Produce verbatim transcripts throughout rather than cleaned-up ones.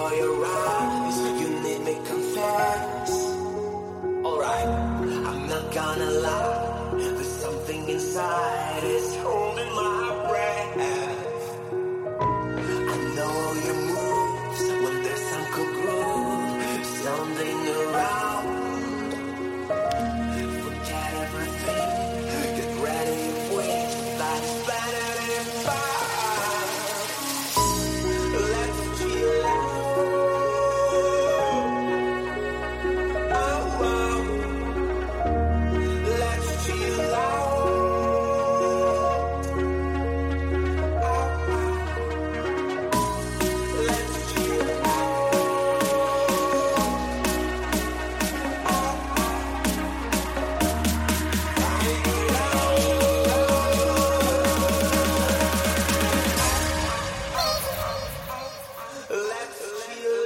for your eyes, you need me confess. Alright, I'm not gonna lie, there's something inside, it's holding my breath. I know your moves when there's some cool groove, sounding around. Forget everything, get ready with life's better than fun. Let's chill out. Oh, oh. Let's chill out. Oh, oh. Let's chill out. Let's chill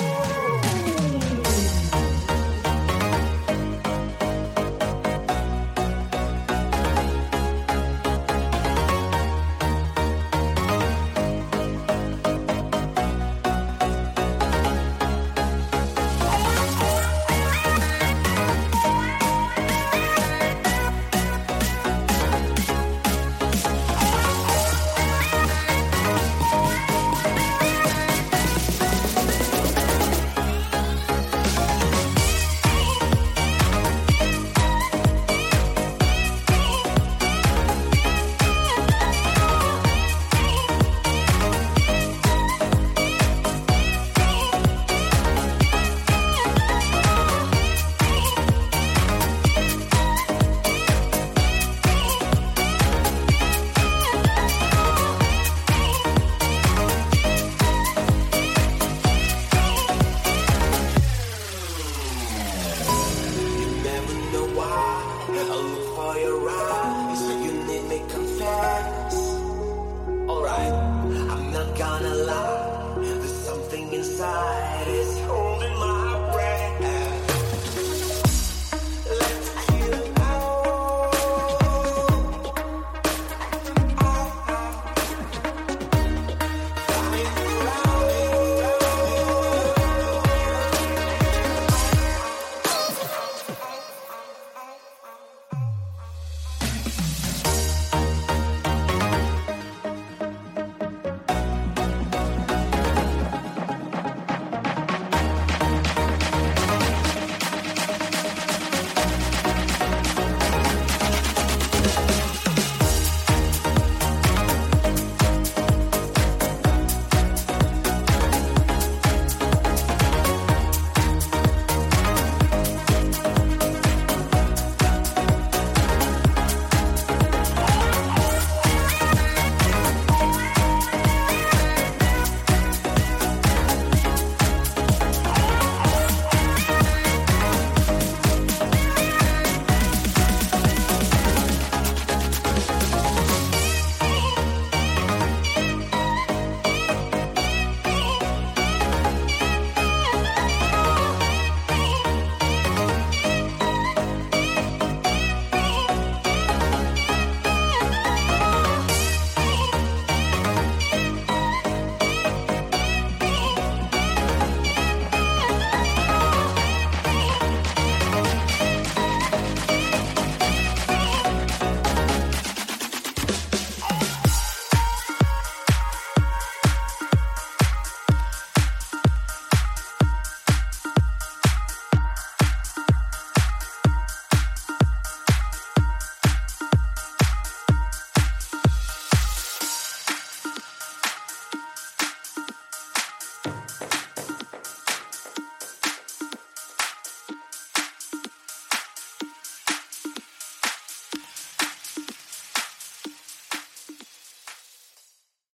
for your eyes, you need me confess. Alright, I'm not gonna lie, there's something inside.